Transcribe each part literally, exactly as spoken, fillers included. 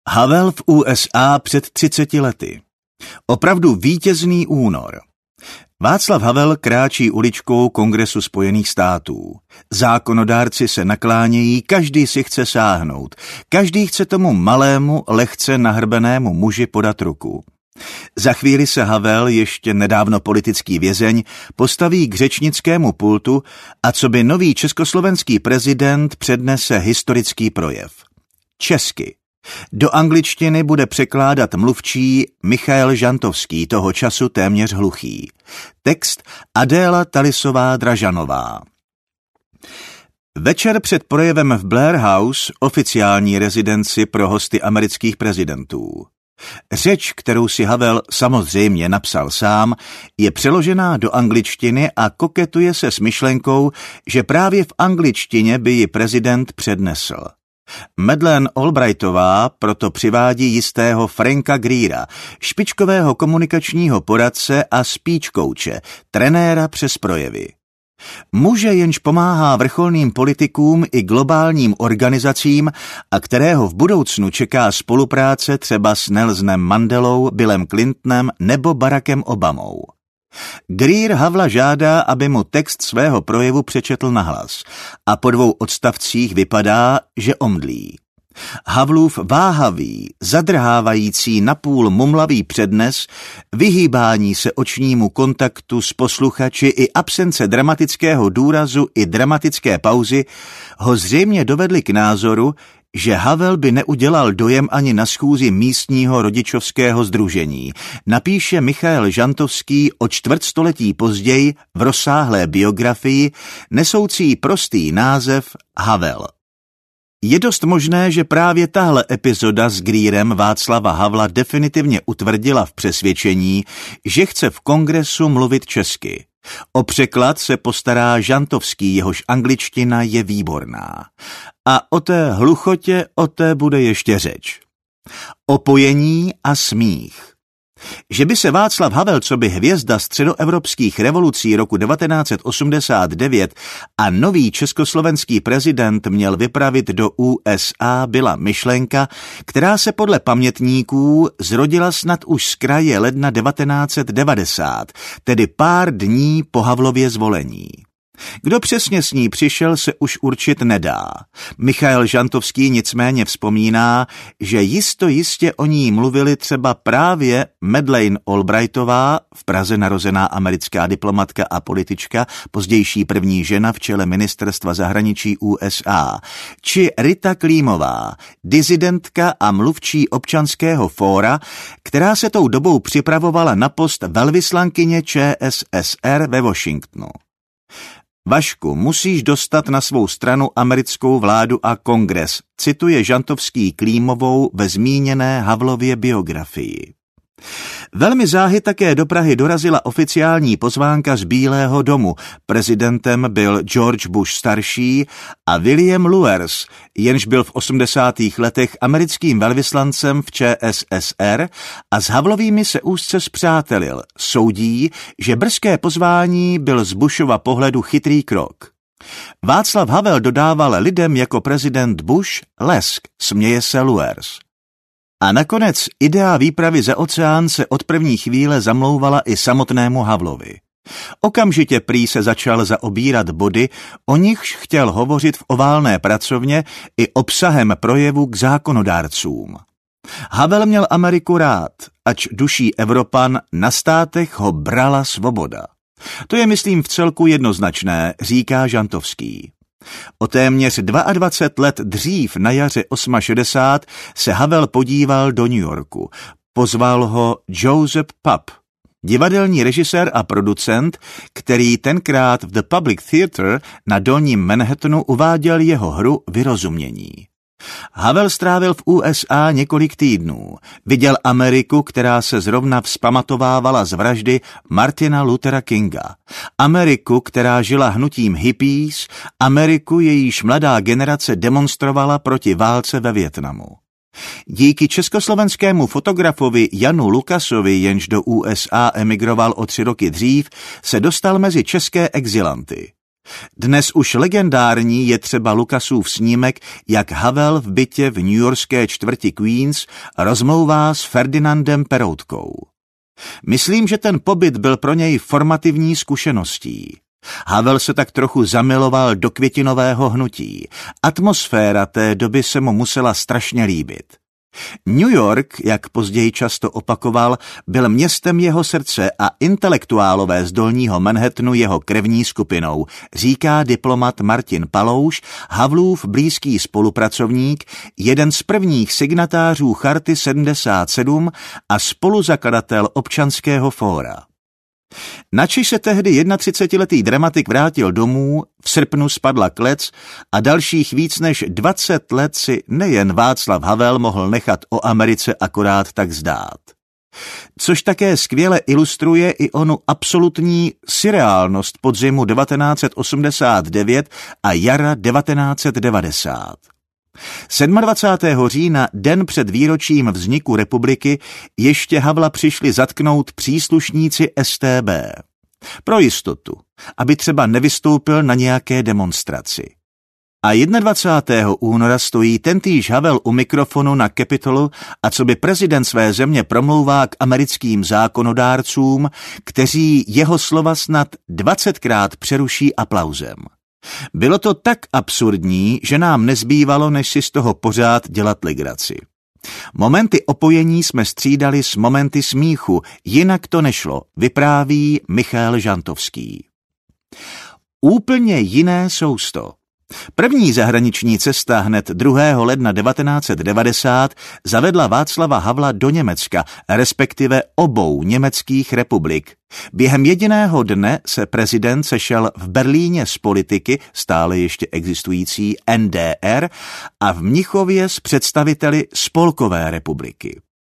Havel v U S A před třiceti lety. Opravdu vítězný únor. Václav Havel kráčí uličkou Kongresu Spojených států. Zákonodárci se naklánějí, každý si chce sáhnout. Každý chce tomu malému, lehce nahrbenému muži podat ruku. Za chvíli se Havel, ještě nedávno politický vězeň, postaví k řečnickému pultu a coby nový československý prezident přednese historický projev. Česky. Do angličtiny bude překládat mluvčí Michael Žantovský, toho času téměř hluchý. Text Adéla Talisová-Dražanová. Večer před projevem v Blair House, oficiální rezidenci pro hosty amerických prezidentů. Řeč, kterou si Havel samozřejmě napsal sám, je přeložená do angličtiny a koketuje se s myšlenkou, že právě v angličtině by ji prezident přednesl. Madeleine Albrightová proto přivádí jistého Franka Greera, špičkového komunikačního poradce a speech coache, trenéra přes projevy. Muže, jenž pomáhá vrcholným politikům i globálním organizacím a kterého v budoucnu čeká spolupráce třeba s Nelsonem Mandelou, Billem Clintonem nebo Barackem Obamou. Greer Havla žádá, aby mu text svého projevu přečetl nahlas a po dvou odstavcích vypadá, že omdlí. Havlův váhavý, zadrhávající napůl mumlavý přednes, vyhýbání se očnímu kontaktu s posluchači i absence dramatického důrazu i dramatické pauzy ho zřejmě dovedly k názoru, že Havel by neudělal dojem ani na schůzi místního rodičovského sdružení, napíše Michael Žantovský o čtvrtstoletí později v rozsáhlé biografii nesoucí prostý název Havel. Je dost možné, že právě tahle epizoda s Greerem Václava Havla definitivně utvrdila v přesvědčení, že chce v kongresu mluvit česky. O překlad se postará Žantovský, jehož angličtina je výborná. A o té hluchotě, o té bude ještě řeč. Opojení a smích. Že by se Václav Havel coby hvězda středoevropských revolucí roku devatenáct set osmdesát devět a nový československý prezident měl vypravit do U S A, byla myšlenka, která se podle pamětníků zrodila snad už z kraje ledna devatenáct set devadesát, tedy pár dní po Havlově zvolení. Kdo přesně s ní přišel, se už určit nedá. Michael Žantovský nicméně vzpomíná, že jisto jistě o ní mluvili třeba právě Madeleine Albrightová, v Praze narozená americká diplomatka a politička, pozdější první žena v čele ministerstva zahraničí U S A, či Rita Klímová, disidentka a mluvčí občanského fóra, která se tou dobou připravovala na post velvyslankyně Č S S R ve Washingtonu. Vašku, musíš dostat na svou stranu americkou vládu a kongres, cituje Žantovský Klímovou ve zmíněné Havlově biografii. Velmi záhy také do Prahy dorazila oficiální pozvánka z Bílého domu. Prezidentem byl George Bush starší a William Luers, jenž byl v osmdesátých letech americkým velvyslancem v Č S S R a s Havlovými se úzce spřátelil. Soudí, že brzké pozvání byl z Bushova pohledu chytrý krok. Václav Havel dodával lidem jako prezident Bush lesk, směje se Luers. A nakonec idea výpravy za oceán se od první chvíle zamlouvala i samotnému Havlovi. Okamžitě prý se začal zaobírat body, o nichž chtěl hovořit v oválné pracovně i obsahem projevu k zákonodárcům. Havel měl Ameriku rád, ač duší Evropan, na státech ho brala svoboda. To je, myslím, v celku jednoznačné, říká Žantovský. O téměř dvacet dva let dřív na jaře šedesát osm se Havel podíval do New Yorku. Pozval ho Joseph Papp, divadelní režisér a producent, který tenkrát v The Public Theatre na dolním Manhattanu uváděl jeho hru Vyrozumění. Havel strávil v U S A několik týdnů. Viděl Ameriku, která se zrovna vzpamatovávala z vraždy Martina Luthera Kinga. Ameriku, která žila hnutím hippies, Ameriku, jejíž mladá generace demonstrovala proti válce ve Vietnamu. Díky československému fotografovi Janu Lukasovi, jenž do U S A emigroval o tři roky dřív, se dostal mezi české exilanty. Dnes už legendární je třeba Lucasův snímek, jak Havel v bytě v newyorské čtvrti Queens rozmlouvá s Ferdinandem Peroutkou. Myslím, že ten pobyt byl pro něj formativní zkušeností. Havel se tak trochu zamiloval do květinového hnutí. Atmosféra té doby se mu musela strašně líbit. New York, jak později často opakoval, byl městem jeho srdce a intelektuálové z dolního Manhattanu jeho krevní skupinou, říká diplomat Martin Palouš, Havlův blízký spolupracovník, jeden z prvních signatářů Charty sedmdesát sedm a spoluzakladatel Občanského fóra. Načež se tehdy třicetiletý dramatik vrátil domů, v srpnu spadla klec a dalších víc než dvacet let si nejen Václav Havel mohl nechat o Americe akorát tak zdát. Což také skvěle ilustruje i onu absolutní surreálnost podzimu devatenáct set osmdesát devět a jara devatenáct set devadesát. dvacátého sedmého října, den před výročím vzniku republiky, ještě Havla přišli zatknout příslušníci S T B. Pro jistotu, aby třeba nevystoupil na nějaké demonstraci. A dvacátého prvního února stojí tentýž Havel u mikrofonu na Capitolu a co by prezident své země promlouvá k americkým zákonodárcům, kteří jeho slova snad dvacetkrát přeruší aplauzem. Bylo to tak absurdní, že nám nezbývalo, než si z toho pořád dělat legraci. Momenty opojení jsme střídali s momenty smíchu, jinak to nešlo, vypráví Michal Žantovský. Úplně jiné sousto. První zahraniční cesta hned druhého ledna devatenáct set devadesát zavedla Václava Havla do Německa, respektive obou německých republik. Během jediného dne se prezident sešel v Berlíně s politiky, stále ještě existující N D R, a v Mnichově s představiteli Spolkové republiky.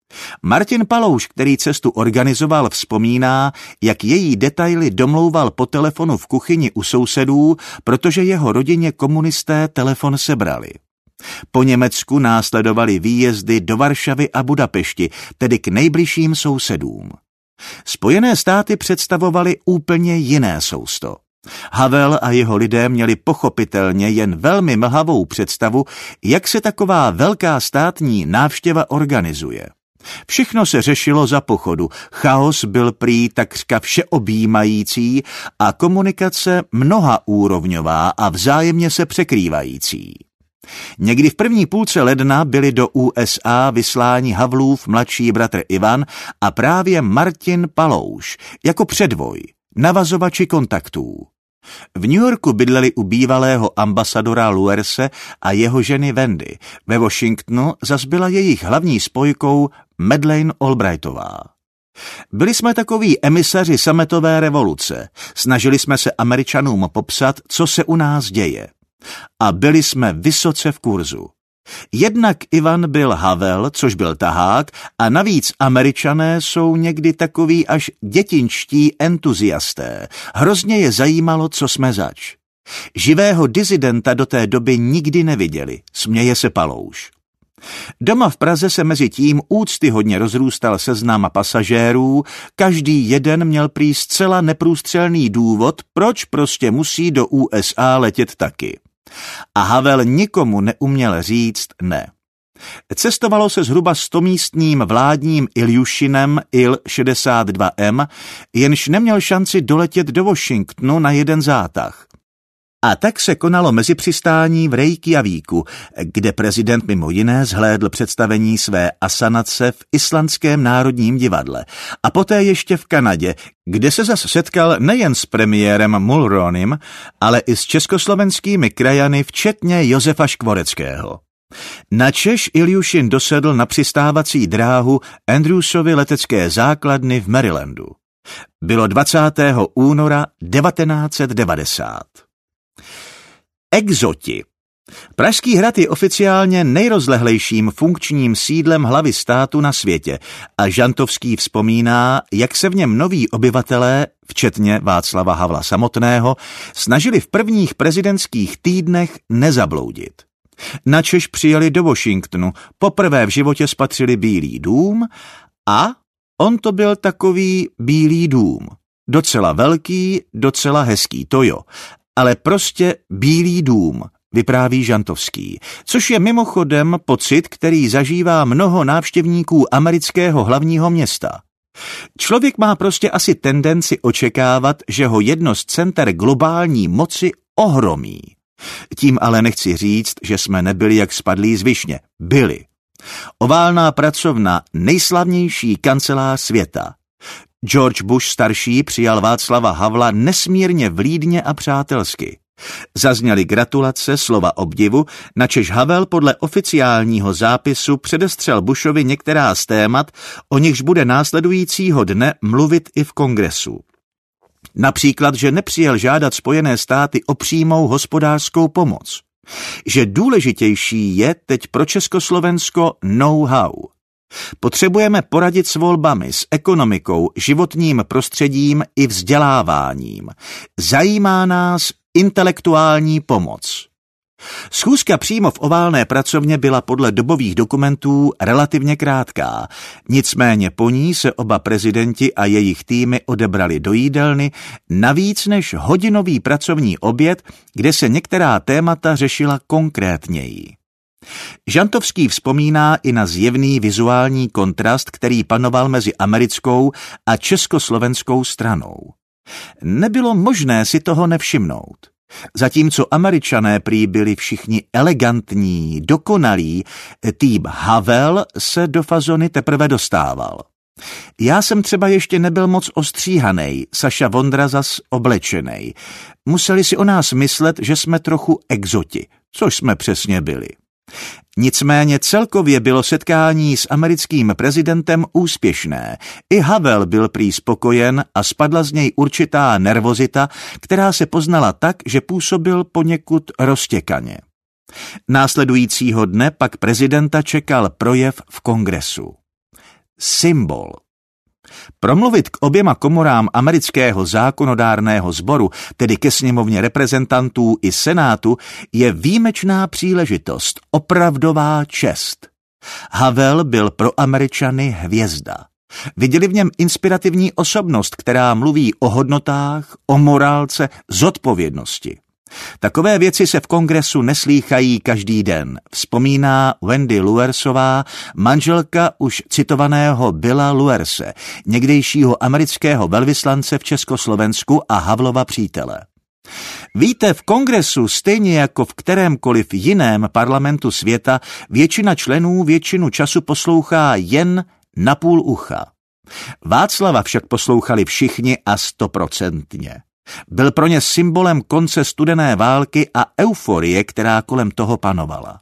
Martin Palouš, který cestu organizoval, vzpomíná, jak její detaily domlouval po telefonu v kuchyni u sousedů, protože jeho rodině komunisté telefon sebrali. Po Německu následovaly výjezdy do Varšavy a Budapešti, tedy k nejbližším sousedům. Spojené státy představovaly úplně jiné sousto. Havel a jeho lidé měli pochopitelně jen velmi mlhavou představu, jak se taková velká státní návštěva organizuje. Všechno se řešilo za pochodu, chaos byl prý takřka všeobjímající a komunikace mnohaúrovňová a vzájemně se překrývající. Někdy v první půlce ledna byli do U S A vysláni Havlův mladší bratr Ivan a právě Martin Palouš jako předvoj, navazovači kontaktů. V New Yorku bydleli u bývalého ambasadora Luerse a jeho ženy Wendy. Ve Washingtonu zas byla jejich hlavní spojkou Madeleine Albrightová. Byli jsme takoví emisaři sametové revoluce. Snažili jsme se Američanům popsat, co se u nás děje. A byli jsme vysoce v kurzu. Jednak Ivan byl Havel, což byl tahák, a navíc Američané jsou někdy takoví až dětinčtí entuziasté. Hrozně je zajímalo, co jsme zač. Živého disidenta do té doby nikdy neviděli, směje se Palouš. Doma v Praze se mezi tím úctyhodně rozrůstal seznam pasažérů, každý jeden měl prý zcela neprůstřelný důvod, proč prostě musí do U S A letět taky. A Havel nikomu neuměl říct ne. Cestovalo se zhruba stomístným vládním Iljušinem I L šedesát dva M, jenž neměl šanci doletět do Washingtonu na jeden zátah. A tak se konalo mezipřistání v Reykjavíku, kde prezident mimo jiné zhlédl představení své asanace v Islandském národním divadle a poté ještě v Kanadě, kde se zas setkal nejen s premiérem Mulronym, ale i s československými krajany, včetně Josefa Škvoreckého. Načež Iljušin dosedl na přistávací dráhu Andrewsovy letecké základny v Marylandu. Bylo dvacátého února devatenáct set devadesát. Exoti. Pražský hrad je oficiálně nejrozlehlejším funkčním sídlem hlavy státu na světě a Žantovský vzpomíná, jak se v něm noví obyvatelé, včetně Václava Havla samotného, snažili v prvních prezidentských týdnech nezabloudit. Načež přijeli do Washingtonu, poprvé v životě spatřili Bílý dům a on to byl takový Bílý dům. Docela velký, docela hezký, to jo. ale prostě Bílý dům, vypráví Žantovský, což je mimochodem pocit, který zažívá mnoho návštěvníků amerického hlavního města. Člověk má prostě asi tendenci očekávat, že ho jedno z center globální moci ohromí. Tím ale nechci říct, že jsme nebyli jak spadlí z višně. Byli. Oválná pracovna, nejslavnější kancelář světa. George Bush starší přijal Václava Havla nesmírně vlídně a přátelsky. Zazněly gratulace, slova obdivu, načež Havel podle oficiálního zápisu předestřel Bushovi některá z témat, o nichž bude následujícího dne mluvit i v kongresu. Například, že nepřijel žádat Spojené státy o přímou hospodářskou pomoc. Že důležitější je teď pro Československo know-how. Potřebujeme poradit s volbami, s ekonomikou, životním prostředím i vzděláváním. Zajímá nás intelektuální pomoc. Schůzka přímo v oválné pracovně byla podle dobových dokumentů relativně krátká, nicméně po ní se oba prezidenti a jejich týmy odebrali do jídelny na víc než hodinový pracovní oběd, kde se některá témata řešila konkrétněji. Žantovský vzpomíná i na zjevný vizuální kontrast, který panoval mezi americkou a československou stranou. Nebylo možné si toho nevšimnout. Zatímco Američané prý byli všichni elegantní, dokonalí, tým Havel se do fazony teprve dostával. Já jsem třeba ještě nebyl moc ostříhanej, Saša Vondra zas oblečenej. Museli si o nás myslet, že jsme trochu exoti, což jsme přesně byli. Nicméně celkově bylo setkání s americkým prezidentem úspěšné. I Havel byl prý spokojen a spadla z něj určitá nervozita, která se poznala tak, že působil poněkud roztěkaně. Následujícího dne pak prezidenta čekal projev v kongresu. Symbol. Promluvit k oběma komorám amerického zákonodárného sboru, tedy ke sněmovně reprezentantů i senátu, je výjimečná příležitost, opravdová čest. Havel byl pro Američany hvězda. Viděli v něm inspirativní osobnost, která mluví o hodnotách, o morálce, zodpovědnosti. Takové věci se v kongresu neslýchají každý den, vzpomíná Wendy Luersová, manželka už citovaného Billa Luerse, někdejšího amerického velvyslance v Československu a Havlova přítele. Víte, v kongresu stejně jako v kterémkoliv jiném parlamentu světa většina členů většinu času poslouchá jen na půl ucha. Václava však poslouchali všichni a stoprocentně. Byl pro ně symbolem konce studené války a euforie, která kolem toho panovala.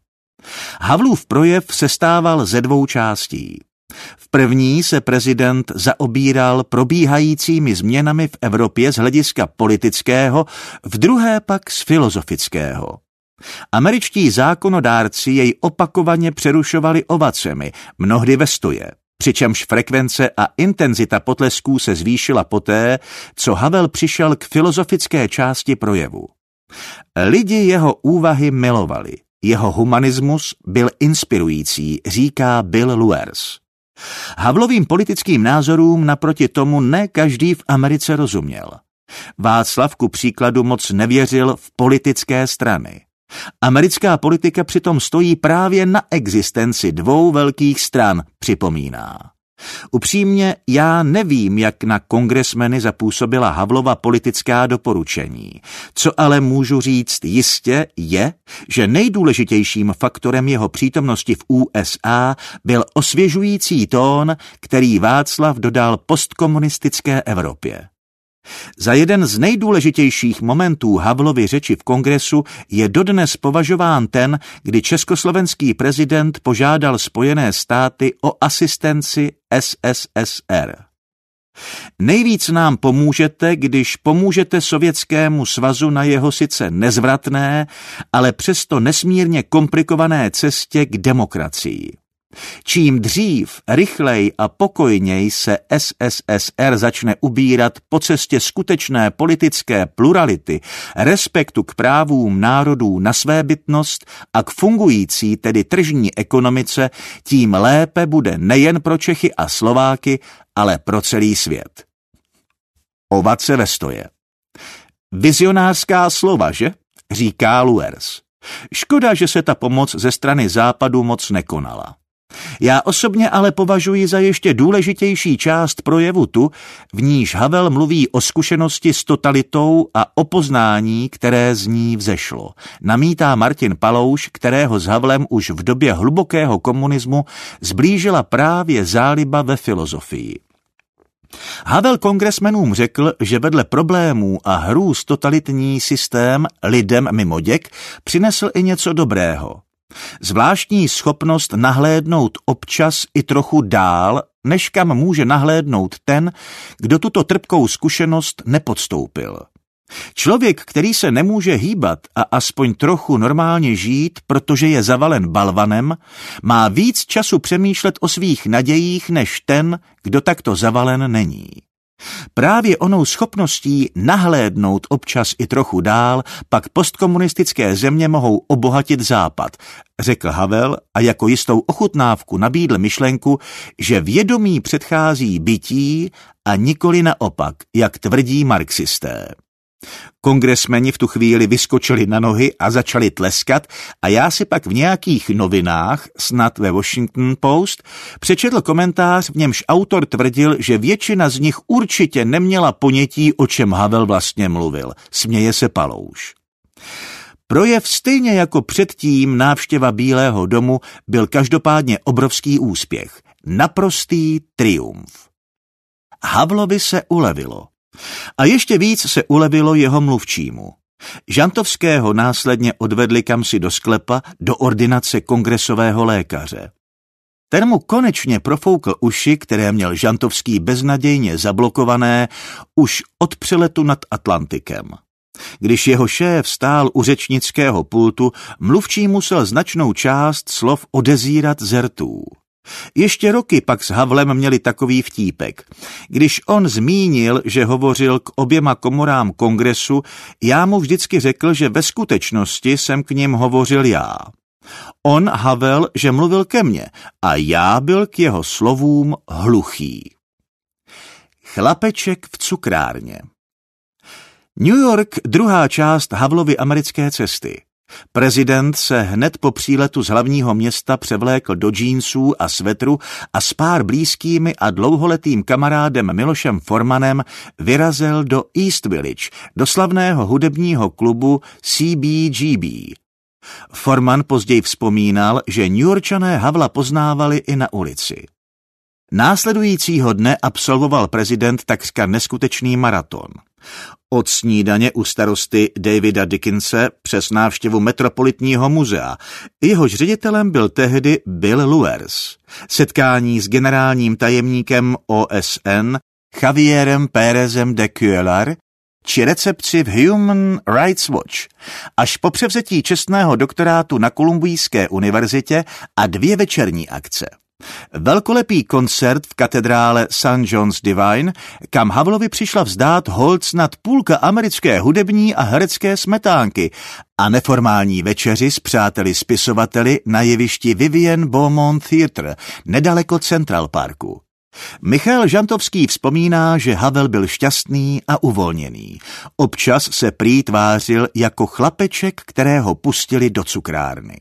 Havlův projev sestával ze dvou částí. V první se prezident zaobíral probíhajícími změnami v Evropě z hlediska politického, v druhé pak z filozofického. Američtí zákonodárci jej opakovaně přerušovali ovacemi, mnohdy ve stoje. Přičemž frekvence a intenzita potlesků se zvýšila poté, co Havel přišel k filozofické části projevu. Lidi jeho úvahy milovali, jeho humanismus byl inspirující, říká Bill Luers. Havlovým politickým názorům naproti tomu ne každý v Americe rozuměl. Václav ku příkladu moc nevěřil v politické strany. Americká politika přitom stojí právě na existenci dvou velkých stran, připomíná. Upřímně, já nevím, jak na kongresmeny zapůsobila Havlova politická doporučení. Co ale můžu říct jistě je, že nejdůležitějším faktorem jeho přítomnosti v U S A byl osvěžující tón, který Václav dodal postkomunistické Evropě. Za jeden z nejdůležitějších momentů Havlovy řeči v kongresu je dodnes považován ten, kdy československý prezident požádal Spojené státy o asistenci S S S R. Nejvíc nám pomůžete, když pomůžete Sovětskému svazu na jeho sice nezvratné, ale přesto nesmírně komplikované cestě k demokracii. Čím dřív, rychleji a pokojněji se S S S R začne ubírat po cestě skutečné politické plurality, respektu k právům národů na svébytnost a k fungující, tedy tržní ekonomice, tím lépe bude nejen pro Čechy a Slováky, ale pro celý svět. Ovace ve stoje. Vizionářská slova, že? Říká Luers. Škoda, že se ta pomoc ze strany západu moc nekonala. Já osobně ale považuji za ještě důležitější část projevu tu, v níž Havel mluví o zkušenosti s totalitou a o poznání, které z ní vzešlo. Namítá Martin Palouš, kterého s Havlem už v době hlubokého komunismu zblížila právě záliba ve filozofii. Havel kongresmenům řekl, že vedle problémů a hrůz totalitní systém lidem mimo děk přinesl i něco dobrého. Zvláštní schopnost nahlédnout občas i trochu dál, než kam může nahlédnout ten, kdo tuto trpkou zkušenost nepodstoupil. Člověk, který se nemůže hýbat a aspoň trochu normálně žít, protože je zavalen balvanem, má víc času přemýšlet o svých nadějích než ten, kdo takto zavalen není. Právě onou schopností nahlédnout občas i trochu dál pak postkomunistické země mohou obohatit Západ, řekl Havel a jako jistou ochutnávku nabídl myšlenku, že vědomí předchází bytí a nikoli naopak, jak tvrdí marxisté. Kongresmeni v tu chvíli vyskočili na nohy a začali tleskat a já si pak v nějakých novinách, snad ve Washington Post, přečetl komentář, v němž autor tvrdil, že většina z nich určitě neměla ponětí, o čem Havel vlastně mluvil. Směje se Palouš. Projev stejně jako předtím návštěva Bílého domu byl každopádně obrovský úspěch. Naprostý triumf. Havlovi se ulevilo. A ještě víc se ulevilo jeho mluvčímu. Žantovského následně odvedli kamsi do sklepa do ordinace kongresového lékaře. Ten mu konečně profoukl uši, které měl Žantovský beznadějně zablokované už od přeletu nad Atlantikem. Když jeho šéf stál u řečnického pultu, mluvčí musel značnou část slov odezírat z rtů. Ještě roky pak s Havlem měli takový vtípek. Když on zmínil, že hovořil k oběma komorám kongresu, já mu vždycky řekl, že ve skutečnosti jsem k nim hovořil já. On, Havel, že mluvil ke mně a já byl k jeho slovům hluchý. Chlapeček v cukrárně. New York, druhá část Havlovy americké cesty. Prezident se hned po příletu z hlavního města převlékl do džínsů a svetru a s pár blízkými a dlouholetým kamarádem Milošem Formanem vyrazil do East Village, do slavného hudebního klubu C B G B. Forman později vzpomínal, že Newyorčané Havla poznávali i na ulici. Následujícího dne absolvoval prezident takřka neskutečný maraton. Od snídaně u starosty Davida Dickinse přes návštěvu Metropolitního muzea. Jehož ředitelem byl tehdy Bill Luers. Setkání s generálním tajemníkem O S N Javierem Pérezem de Cuellar či recepci v Human Rights Watch, až po převzetí čestného doktorátu na Kolumbijské univerzitě a dvě večerní akce. Velkolepý koncert v katedrále Saint John's Divine, kam Havlovi přišla vzdát hold snad půlka americké hudební a herecké smetánky a neformální večeři s přáteli spisovateli na jevišti Vivian Beaumont Theatre nedaleko Central Parku. Michal Žantovský vzpomíná, že Havel byl šťastný a uvolněný. Občas se prý tvářil jako chlapeček, kterého pustili do cukrárny.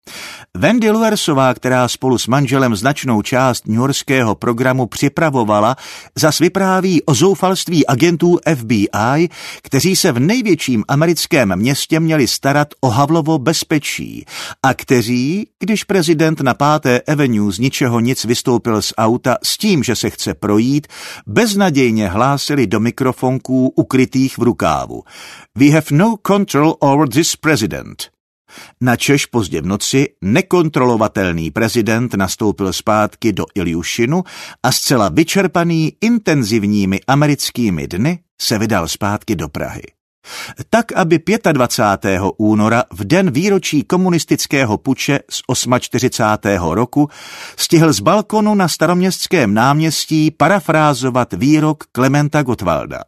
Wendy Luersová, která spolu s manželem značnou část newyorského programu připravovala, zas vypráví o zoufalství agentů F B I, kteří se v největším americkém městě měli starat o Havlovo bezpečí a kteří, když prezident na páté Avenue z ničeho nic vystoupil z auta s tím, že se chce projít, beznadějně hlásili do mikrofonků ukrytých v rukávu. We have no control over this president. Načež pozdě v noci nekontrolovatelný prezident nastoupil zpátky do Iljušinu a zcela vyčerpaný intenzivními americkými dny se vydal zpátky do Prahy. Tak, aby dvacátého pátého února v den výročí komunistického puče z čtyřicátého osmého roku stihl z balkonu na Staroměstském náměstí parafrázovat výrok Klementa Gottwalda.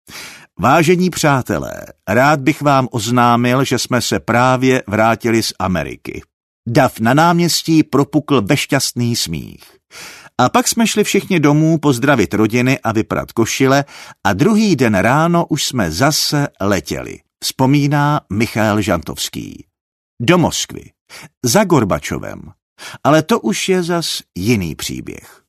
Vážení přátelé, rád bych vám oznámil, že jsme se právě vrátili z Ameriky. Dav na náměstí propukl bezšťastný smích. A pak jsme šli všichni domů pozdravit rodiny a vyprat košile a druhý den ráno už jsme zase letěli, vzpomíná Michael Žantovský. Do Moskvy, za Gorbačovem. Ale to už je zas jiný příběh.